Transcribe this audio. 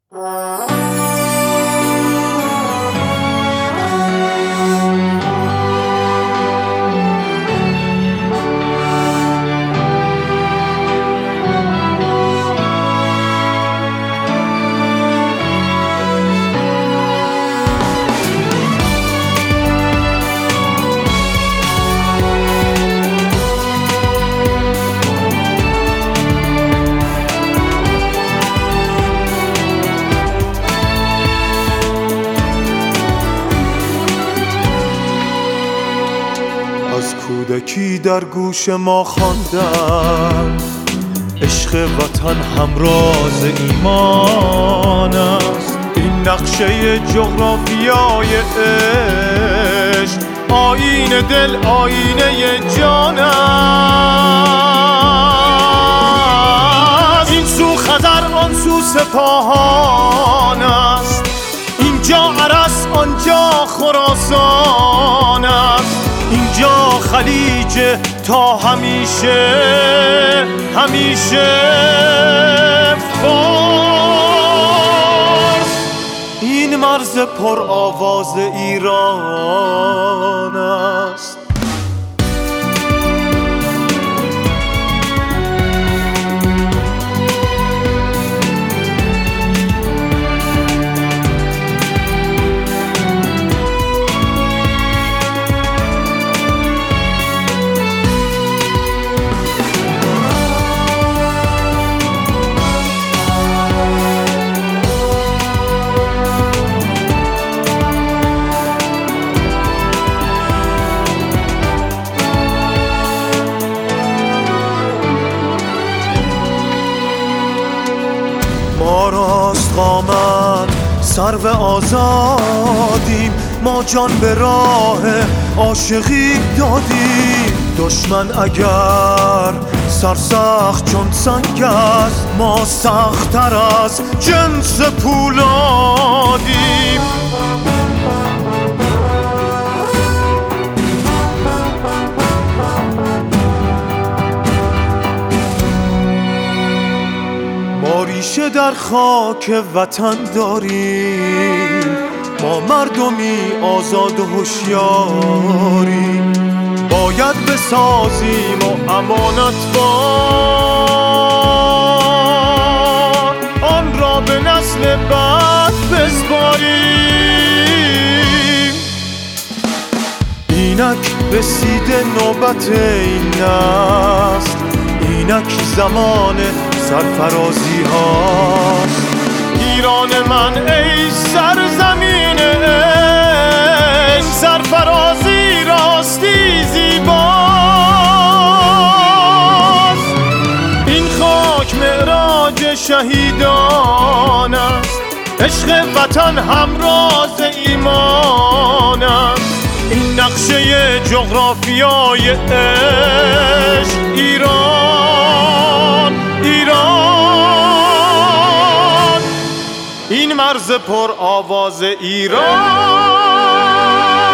از کودکی در گوش ما خواندن عشق وطن همراز ایمان است. این نقشه جغرافیای عشق آیین دل آینه جان است. این سو خزر آن سو سپاهان است، اینجا عرس آنجا خراسان است. اینجا خلیج تا همیشه همیشه فارس. این مرز پر آواز ایران است. ما راست قامت سرو آزادیم، ما جان به راه عاشقی دادیم. دشمن اگر سرسخت چون سنگ است، ما سخت‌تر از جنس پولادیم. ما ریشه در خاک وطن داریم، ما مردمی آزاد و هوشیاریم. باید بسازیم و امانت‌بار آن را به نسل بعد بسپاریم. اینک رسیده نوبت این نسل، اینک زمان سرفرازی هاست. ایران من ای سرزمین عشق، سرفرازی راستی زیباست. این خاک معراج شهیدان است، عشق وطن همراز ایمان است. این نقشه جغرافیای عشق ایران، ایران. این مرز پر آواز ایران.